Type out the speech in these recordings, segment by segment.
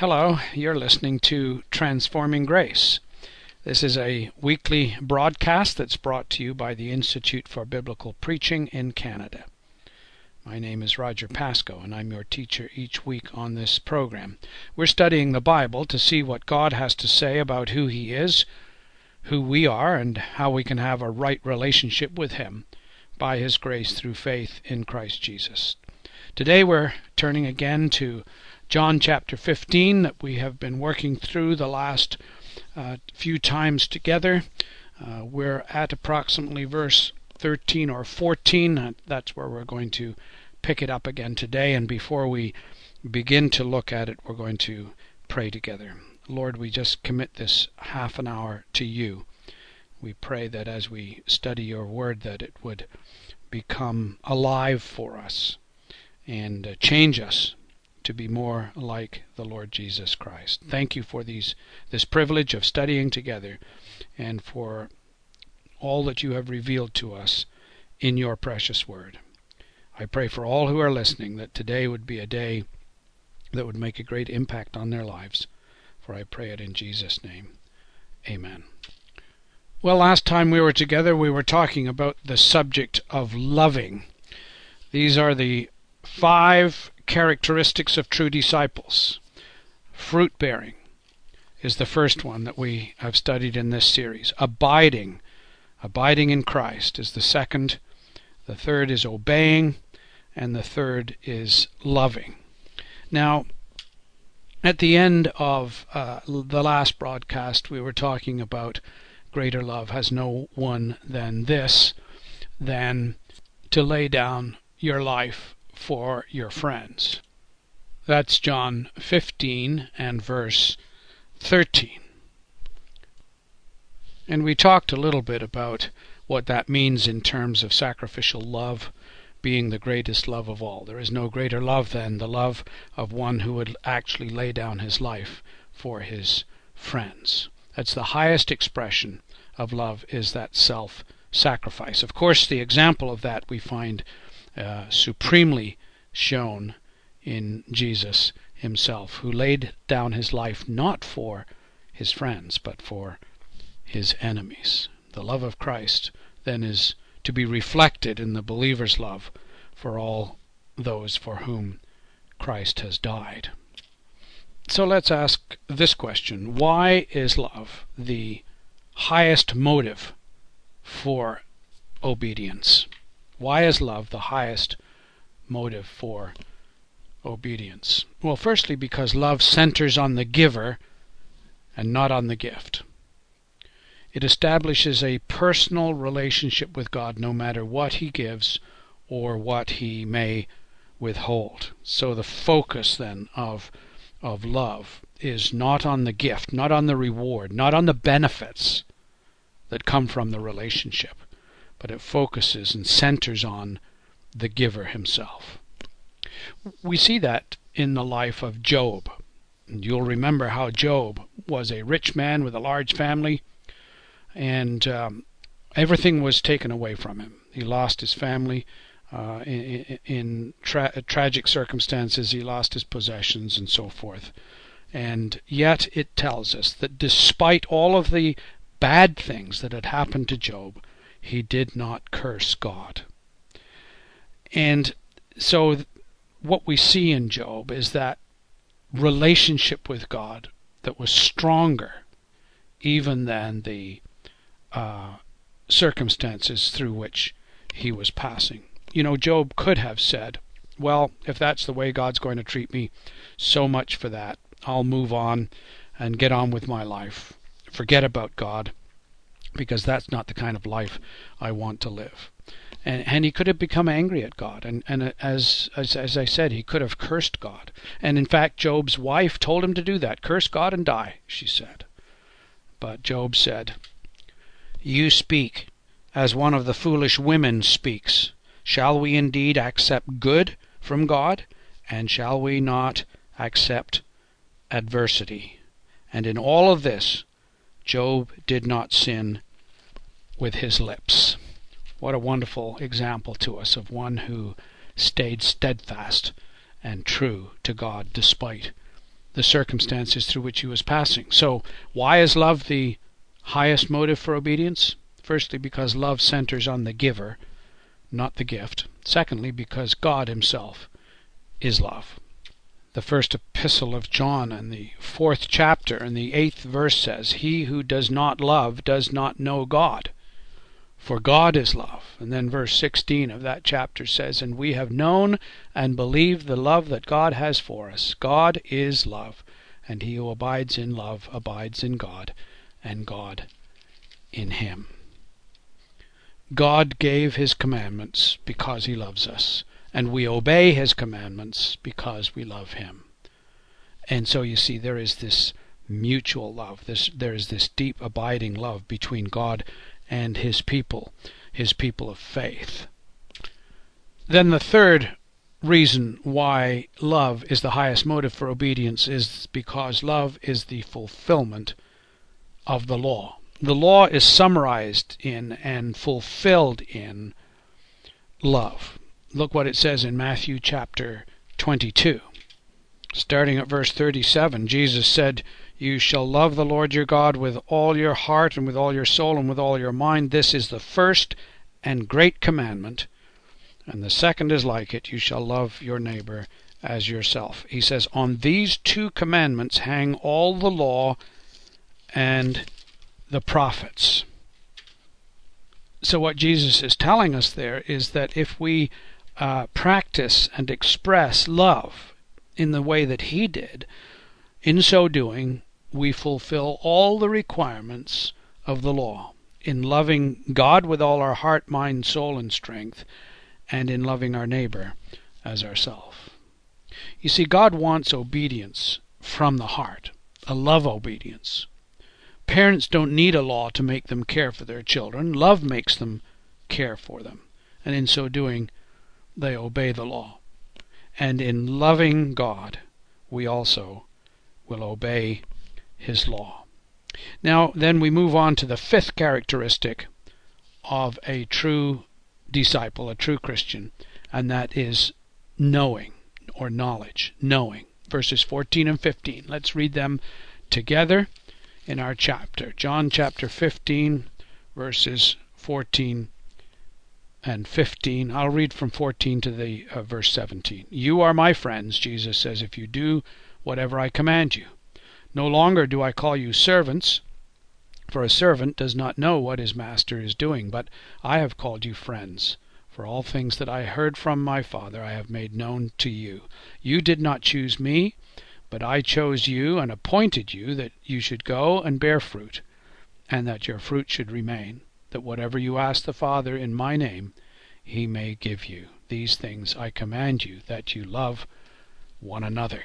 Hello, you're listening to Transforming Grace. This is a weekly broadcast that's brought to you by the Institute for Biblical Preaching in Canada. My name is Roger Pascoe, and I'm your teacher each week on this program. We're studying the Bible to see what God has to say about who He is, who we are, and how we can have a right relationship with Him by His grace through faith in Christ Jesus. Today we're turning again to John chapter 15 that we have been working through the last few times together. We're at approximately verse 13 or 14. That's where we're going to pick it up again today. And before we begin to look at it, we're going to pray together. Lord, we just commit this half an hour to you. We pray that as we study your word, that it would become alive for us and change us to be more like the Lord Jesus Christ. Thank you for this privilege of studying together and for all that you have revealed to us in your precious word. I pray for all who are listening that today would be a day that would make a great impact on their lives. For I pray it in Jesus' name. Amen. Well, last time we were together, we were talking about the subject of loving. These are the 5 characteristics of true disciples. Fruit-bearing is the first one that we have studied in this series. Abiding in Christ is the second. The third is obeying, and the third is loving. Now, at the end of the last broadcast, we were talking about greater love has no one than this, than to lay down your life for your friends. That's John 15 and verse 13. And we talked a little bit about what that means in terms of sacrificial love being the greatest love of all. There is no greater love than the love of one who would actually lay down his life for his friends. That's the highest expression of love, is that self-sacrifice. Of course, the example of that we find supremely shown in Jesus himself, who laid down his life not for his friends, but for his enemies. The love of Christ then is to be reflected in the believer's love for all those for whom Christ has died. So let's ask this question: why is love the highest motive for obedience? Why is love the highest motive for obedience? Well, firstly, because love centers on the giver and not on the gift. It establishes a personal relationship with God no matter what he gives or what he may withhold. So the focus then of love is not on the gift, not on the reward, not on the benefits that come from the relationship, but it focuses and centers on the giver himself. We see that in the life of Job. And you'll remember how Job was a rich man with a large family, and everything was taken away from him. He lost his family in tragic circumstances. He lost his possessions and so forth. And yet it tells us that despite all of the bad things that had happened to Job, he did not curse God. And so what we see in Job is that relationship with God that was stronger even than the circumstances through which he was passing. You know, Job could have said, well, if that's the way God's going to treat me, so much for that. I'll move on and get on with my life. Forget about God, because that's not the kind of life I want to live. And he could have become angry at God. And as I said, he could have cursed God. And in fact, Job's wife told him to do that. Curse God and die, she said. But Job said, "You speak as one of the foolish women speaks. Shall we indeed accept good from God? And shall we not accept adversity?" And in all of this, Job did not sin with his lips. What a wonderful example to us of one who stayed steadfast and true to God despite the circumstances through which he was passing. So why is love the highest motive for obedience? Firstly, because love centers on the giver, not the gift. Secondly, because God himself is love. The first epistle of John in the 4th chapter and the 8th verse says, "He who does not love does not know God, for God is love." And then verse 16 of that chapter says, "And we have known and believed the love that God has for us. God is love, and he who abides in love abides in God, and God in him." God gave his commandments because he loves us, and we obey his commandments because we love him. And so you see, there is this mutual love. There is this deep abiding love between God and his people of faith. Then the third reason why love is the highest motive for obedience is because love is the fulfillment of the law. The law is summarized in and fulfilled in love. Look what it says in Matthew chapter 22. Starting at verse 37, Jesus said, "You shall love the Lord your God with all your heart and with all your soul and with all your mind. This is the first and great commandment. And the second is like it. You shall love your neighbor as yourself." He says, on these two commandments hang all the law and the prophets. So what Jesus is telling us there is that if we practice and express love in the way that he did, in so doing we fulfill all the requirements of the law, in loving God with all our heart, mind, soul, and strength, and in loving our neighbor as ourselves. You see, God wants obedience from the heart, a love obedience. Parents don't need a law to make them care for their children. Love makes them care for them. And in so doing, they obey the law. And in loving God, we also will obey his law. Now, then we move on to the fifth characteristic of a true disciple, a true Christian, and that is knowing, or knowledge, knowing. Verses 14 and 15. Let's read them together in our chapter. John chapter 15, verses 14 and 15. I'll read from 14 to the verse 17. "You are my friends," Jesus says, "if you do whatever I command you. No longer do I call you servants, for a servant does not know what his master is doing, but I have called you friends. For all things that I heard from my Father I have made known to you. You did not choose me, but I chose you and appointed you that you should go and bear fruit, and that your fruit should remain, that whatever you ask the Father in my name, he may give you. These things I command you, that you love one another."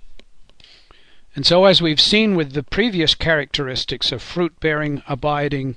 And so, as we've seen with the previous characteristics of fruit-bearing, abiding,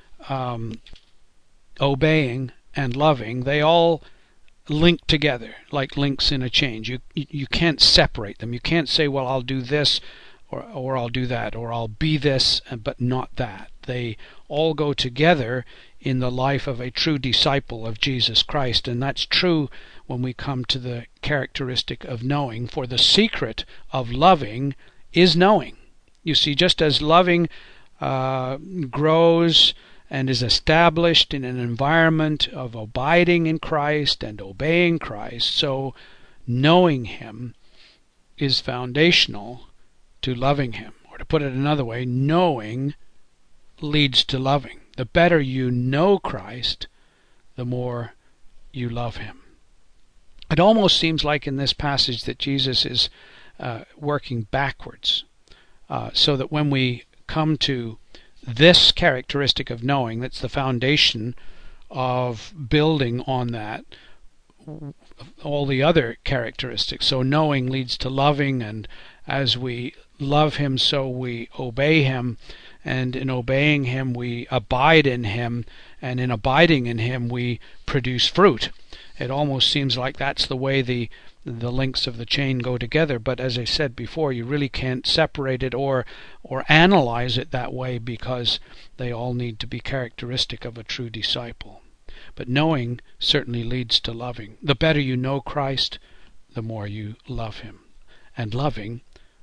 obeying, and loving, they all link together like links in a chain. You can't separate them. You can't say, well, I'll do this, or I'll do that, or I'll be this, but not that. They all go together in the life of a true disciple of Jesus Christ, and that's true when we come to the characteristic of knowing. For the secret of loving is knowing. You see, just as loving grows and is established in an environment of abiding in Christ and obeying Christ, so knowing him is foundational to loving him. Or to put it another way, knowing leads to loving. The better you know Christ, the more you love him. It almost seems like in this passage that Jesus is working backwards, so that when we come to this characteristic of knowing, that's the foundation of building on that, all the other characteristics. So knowing leads to loving, and as we love him, so we obey him, and in obeying him we abide in him, and in abiding in him we produce fruit. It almost seems like that's the way the links of the chain go together, but as I said before, you really can't separate it or analyze it that way, because they all need to be characteristic of a true disciple. But knowing certainly leads to loving. The better you know Christ, the more you love him. And loving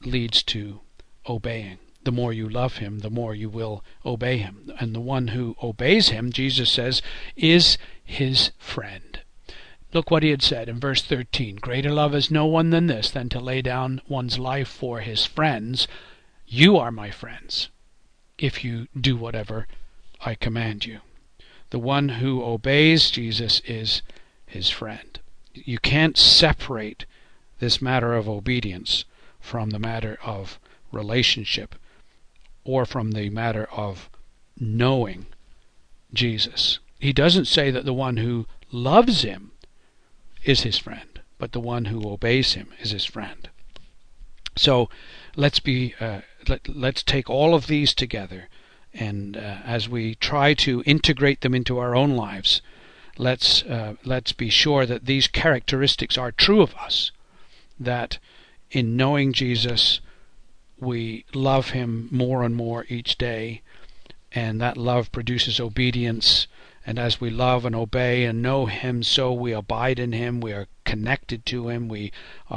leads to obeying. The more you love him, the more you will obey him. And the one who obeys him, Jesus says, is his friend. Look what he had said in verse 13. Greater love has no one than this, than to lay down one's life for his friends. You are my friends, if you do whatever I command you. The one who obeys Jesus is his friend. You can't separate this matter of obedience from the matter of relationship or from the matter of knowing Jesus. He doesn't say that the one who loves him is his friend, but the one who obeys him is his friend. So let's take all of these together, and as we try to integrate them into our own lives, let's be sure that these characteristics are true of us, that in knowing Jesus we love him more and more each day, and that love produces obedience. And as we love and obey and know him, so we abide in him. We are connected to him. We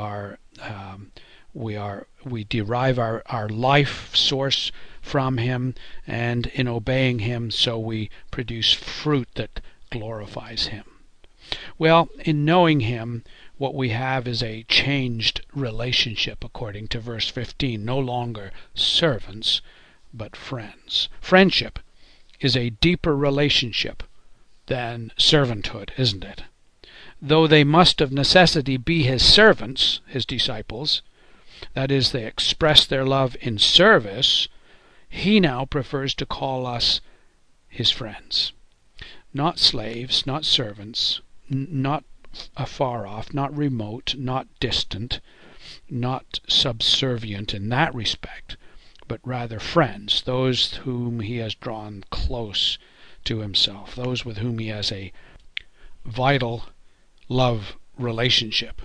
derive our life source from him, and in obeying him, so we produce fruit that glorifies him. Well, in knowing him, what we have is a changed relationship, according to verse 15. No longer servants, but friends. Friendship is a deeper relationship than servanthood, isn't it? Though they must of necessity be his servants, his disciples, that is, they express their love in service, he now prefers to call us his friends. Not slaves, not servants, not afar off, not remote, not distant, not subservient in that respect, but rather friends, those whom he has drawn close to himself, those with whom he has a vital love relationship.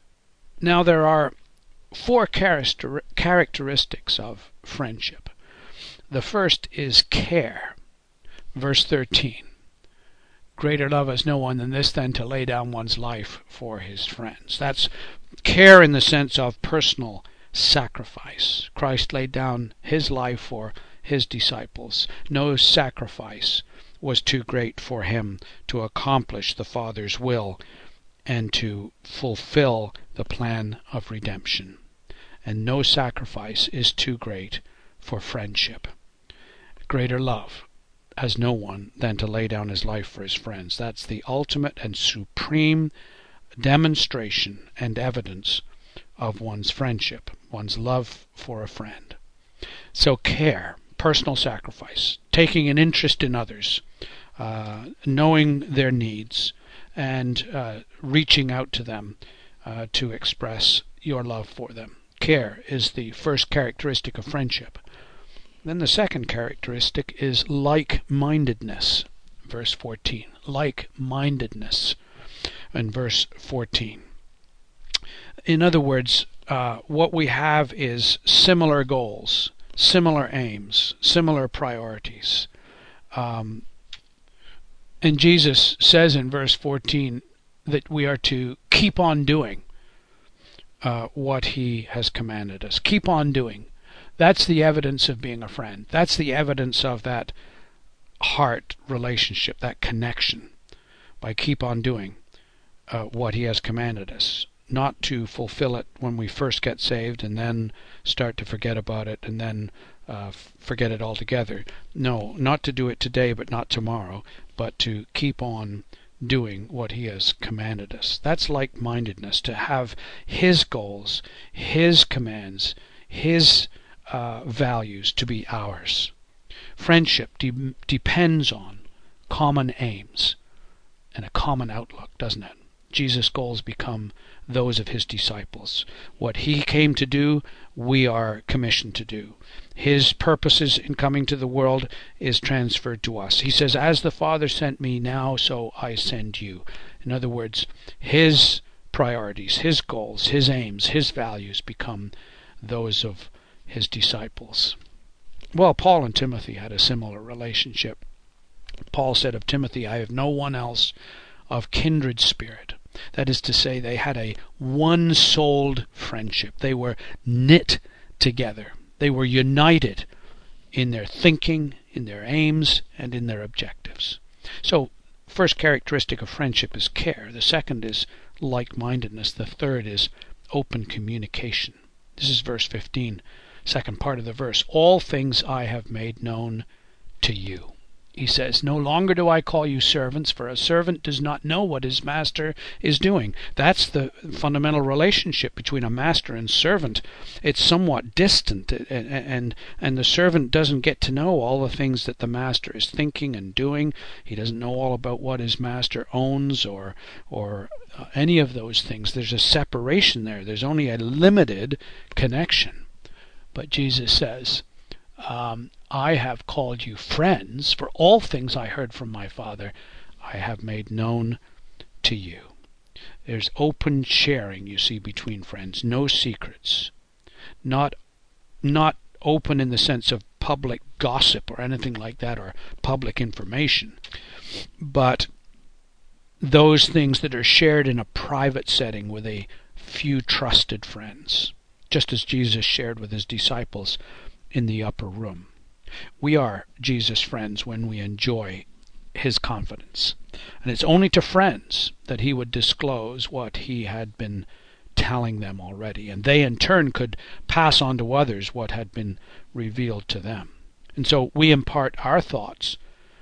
Now there are 4 characteristics of friendship. The first is care. Verse 13. Greater love has no one than this, than to lay down one's life for his friends. That's care in the sense of personal sacrifice. Christ laid down his life for his disciples. No sacrifice was too great for him to accomplish the Father's will and to fulfill the plan of redemption. And no sacrifice is too great for friendship. Greater love has no one than to lay down his life for his friends. That's the ultimate and supreme demonstration and evidence of one's friendship, one's love for a friend. So care, personal sacrifice, taking an interest in others, knowing their needs, and reaching out to them to express your love for them. Care is the first characteristic of friendship. Then the second characteristic is like-mindedness. Verse 14. Like-mindedness in verse 14. In other words, what we have is similar goals, similar aims, similar priorities. And Jesus says in verse 14 that we are to keep on doing what he has commanded us. Keep on doing. That's the evidence of being a friend. That's the evidence of that heart relationship, that connection, by keep on doing what he has commanded us. Not to fulfill it when we first get saved and then start to forget about it and then forget it altogether. No, not to do it today but not tomorrow, but to keep on doing what he has commanded us. That's like-mindedness, to have his goals, his commands, his values to be ours. Friendship depends on common aims and a common outlook, doesn't it? Jesus' goals become those of his disciples. What he came to do, we are commissioned to do. His purposes in coming to the world is transferred to us. He says, as the Father sent me, now so I send you. In other words, his priorities, his goals, his aims, his values become those of his disciples. Well, Paul and Timothy had a similar relationship. Paul said of Timothy, I have no one else of kindred spirit. That is to say, they had a one-souled friendship. They were knit together. They were united in their thinking, in their aims, and in their objectives. So, first characteristic of friendship is care. The second is like-mindedness. The third is open communication. This is verse 15, second part of the verse. All things I have made known to you. He says, no longer do I call you servants, for a servant does not know what his master is doing. That's the fundamental relationship between a master and servant. It's somewhat distant, and the servant doesn't get to know all the things that the master is thinking and doing. He doesn't know all about what his master owns or any of those things. There's a separation there. There's only a limited connection. But Jesus says, I have called you friends, for all things I heard from my Father I have made known to you. There's open sharing, you see, between friends. No secrets. Not open in the sense of public gossip or anything like that, or public information, but those things that are shared in a private setting with a few trusted friends, just as Jesus shared with his disciples in the upper room. We are Jesus' friends when we enjoy his confidence. And it's only to friends that he would disclose what he had been telling them already, and they in turn could pass on to others what had been revealed to them. And so we impart our thoughts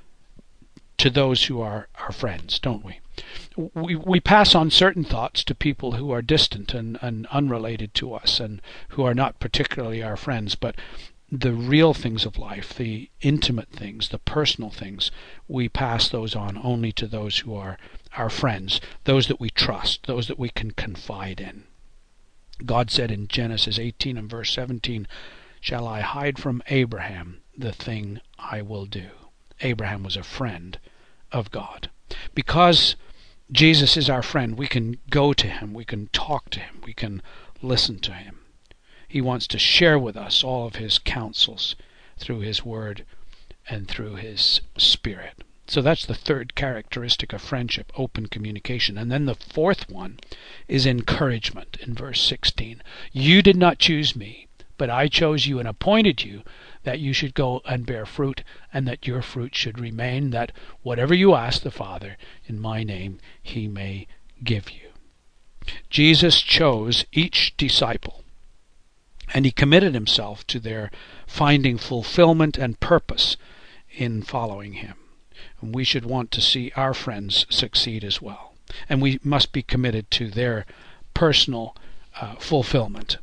to those who are our friends, don't we? We pass on certain thoughts to people who are distant and unrelated to us and who are not particularly our friends, but the real things of life, the intimate things, the personal things, we pass those on only to those who are our friends, those that we trust, those that we can confide in. God said in Genesis 18 and verse 17, "Shall I hide from Abraham the thing I will do?" Abraham was a friend of God. Because Jesus is our friend, we can go to him, we can talk to him, we can listen to him. He wants to share with us all of his counsels through his word and through his spirit. So that's the third characteristic of friendship, open communication. And then the fourth one is encouragement in verse 16. You did not choose me, but I chose you and appointed you that you should go and bear fruit, and that your fruit should remain, that whatever you ask the Father in my name, he may give you. Jesus chose each disciple, and he committed himself to their finding fulfillment and purpose in following him. And we should want to see our friends succeed as well. And we must be committed to their personal fulfillment.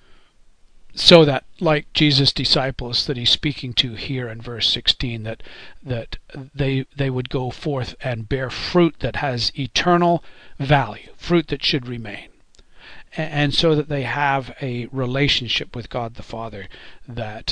So that, like Jesus' disciples that he's speaking to here in verse 16, that they would go forth and bear fruit that has eternal value, fruit that should remain. And so that they have a relationship with God the Father that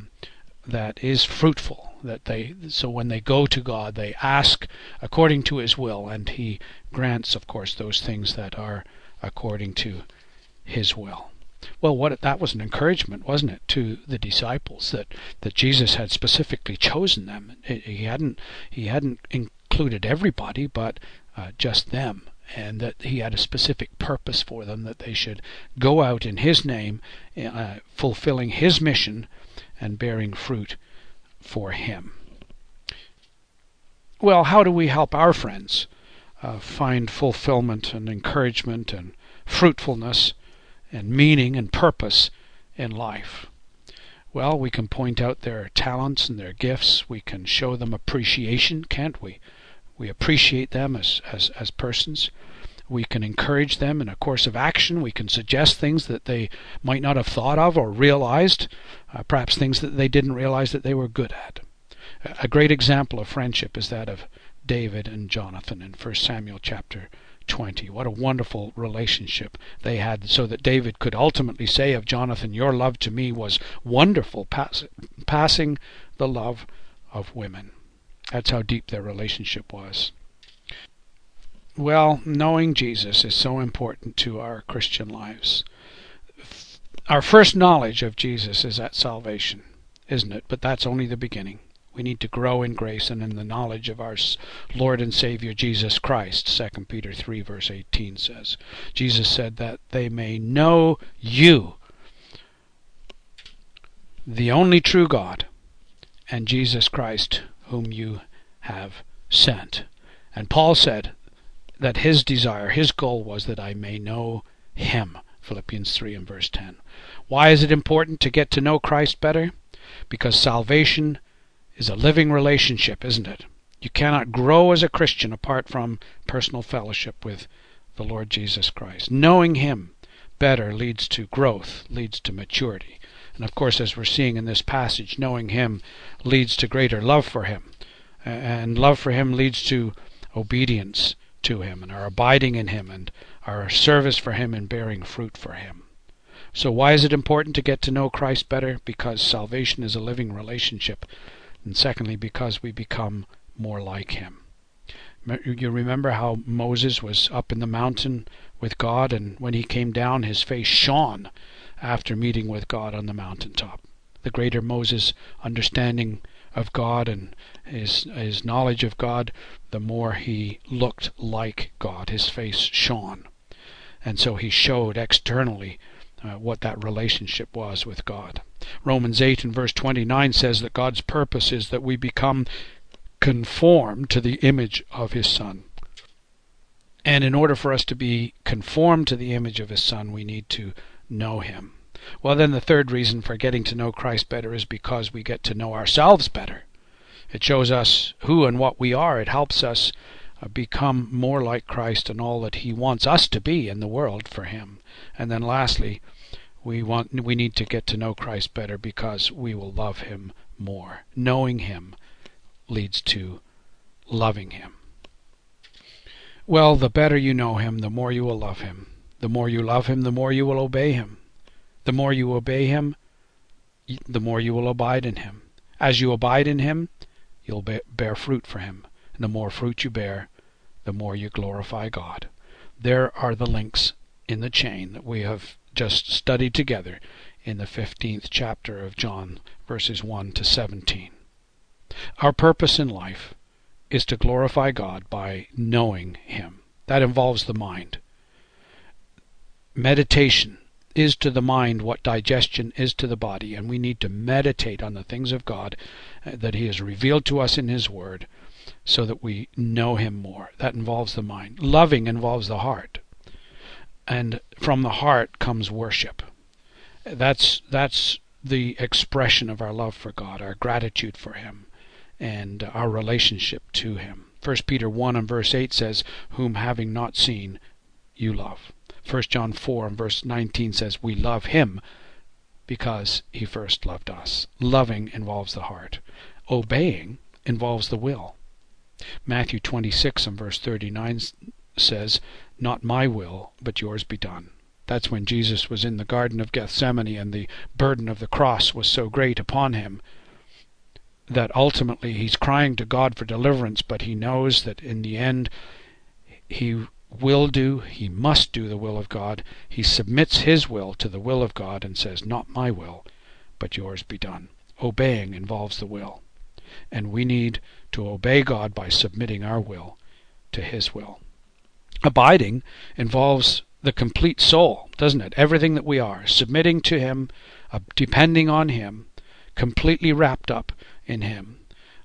is fruitful. So when they go to God, they ask according to his will, and he grants, of course, those things that are according to his will. Well, that was an encouragement, wasn't it, to the disciples that Jesus had specifically chosen them. He hadn't included everybody, but just them, and that he had a specific purpose for them, that they should go out in his name, fulfilling his mission and bearing fruit for him. Well, how do we help our friends find fulfillment and encouragement and fruitfulness and meaning and purpose in life? Well, we can point out their talents and their gifts. We can show them appreciation, can't we? We appreciate them as persons. We can encourage them in a course of action. We can suggest things that they might not have thought of or realized, perhaps things that they didn't realize that they were good at. A great example of friendship is that of David and Jonathan in 1 Samuel chapter 20. What a wonderful relationship they had, so that David could ultimately say of Jonathan, "Your love to me was wonderful, passing the love of women." That's how deep their relationship was. Well, knowing Jesus is so important to our Christian lives. Our first knowledge of Jesus is at salvation, isn't it? But that's only the beginning. We need to grow in grace and in the knowledge of our Lord and Savior Jesus Christ. 2 Peter 3 verse 18 says. Jesus said that they may know you, the only true God, and Jesus Christ, whom you have sent. And Paul said that his desire, his goal was that I may know him. Philippians 3 and verse 10. Why is it important to get to know Christ better? Because salvation is a living relationship, isn't it? You cannot grow as a Christian apart from personal fellowship with the Lord Jesus Christ. Knowing him better leads to growth, leads to maturity. And of course, as we're seeing in this passage, knowing him leads to greater love for him. And love for him leads to obedience to him, and our abiding in him, and our service for him and bearing fruit for him. So why is it important to get to know Christ better? Because salvation is a living relationship. And secondly, because we become more like him. You remember how Moses was up in the mountain with God, and when he came down, his face shone after meeting with God on the mountaintop. The greater Moses' understanding of God and his knowledge of God, the more he looked like God. His face shone. And so he showed externally what that relationship was with God. Romans 8 and verse 29 says that God's purpose is that we become conformed to the image of his Son. And in order for us to be conformed to the image of his Son, we need to know him. Well, then the third reason for getting to know Christ better is because we get to know ourselves better. It shows us who and what we are. It helps us become more like Christ and all that he wants us to be in the world for him. And then lastly, we need to get to know Christ better because we will love him more. Knowing him leads to loving him. Well, the better you know him, the more you will love him. The more you love him, the more you will obey him. The more you obey him, the more you will abide in him. As you abide in him, you'll bear fruit for him. And the more fruit you bear, the more you glorify God. There are the links in the chain that we have just studied together in the 15th chapter of John, verses 1 to 17. Our purpose in life is to glorify God by knowing him. That involves the mind. Meditation is to the mind what digestion is to the body, and we need to meditate on the things of God that he has revealed to us in his word so that we know him more. That involves the mind. Loving involves the heart, and from the heart comes worship. That's the expression of our love for God, our gratitude for him, and our relationship to him. 1 Peter 1 and verse 8 says, whom having not seen, you love. 1 John 4 and verse 19 says, we love him because he first loved us. Loving involves the heart. Obeying involves the will. Matthew 26 and verse 39 says, not my will, but yours be done. That's when Jesus was in the Garden of Gethsemane and the burden of the cross was so great upon him that ultimately he's crying to God for deliverance, but he knows that in the end he must do the will of God. He submits his will to the will of God and says, not my will, but yours be done. Obeying involves the will. And we need to obey God by submitting our will to his will. Abiding involves the complete soul, doesn't it? Everything that we are, submitting to him, depending on him, completely wrapped up in him,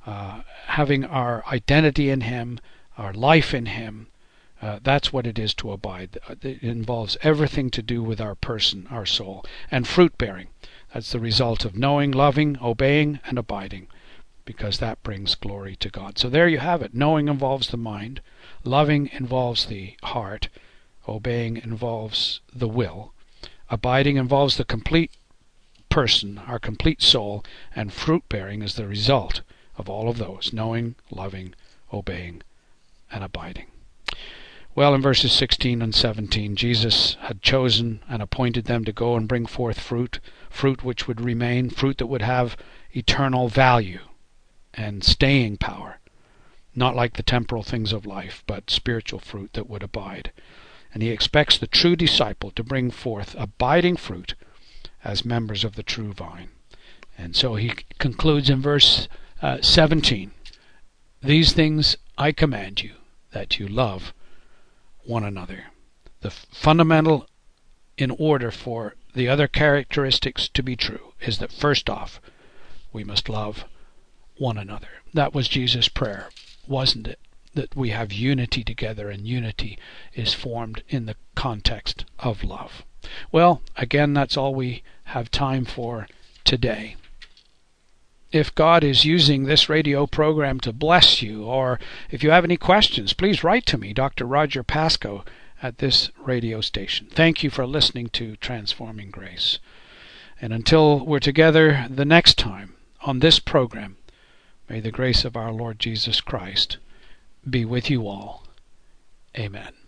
having our identity in him, our life in him. That's what it is to abide. It involves everything to do with our person, our soul. And fruit bearing. That's the result of knowing, loving, obeying, and abiding, because that brings glory to God. So there you have it. Knowing involves the mind. Loving involves the heart. Obeying involves the will. Abiding involves the complete person, our complete soul. And fruit bearing is the result of all of those. Knowing, loving, obeying, and abiding. Well, in verses 16 and 17, Jesus had chosen and appointed them to go and bring forth fruit which would remain, fruit that would have eternal value and staying power, not like the temporal things of life, but spiritual fruit that would abide. And he expects the true disciple to bring forth abiding fruit as members of the true vine. And so he concludes in verse 17, these things I command you, that you love one another. The fundamental in order for the other characteristics to be true is that first off, we must love one another. That was Jesus' prayer, wasn't it? That we have unity together, and unity is formed in the context of love. Well, again, that's all we have time for today. If God is using this radio program to bless you, or if you have any questions, please write to me, Dr. Roger Pascoe, at this radio station. Thank you for listening to Transforming Grace. And until we're together the next time on this program, may the grace of our Lord Jesus Christ be with you all. Amen.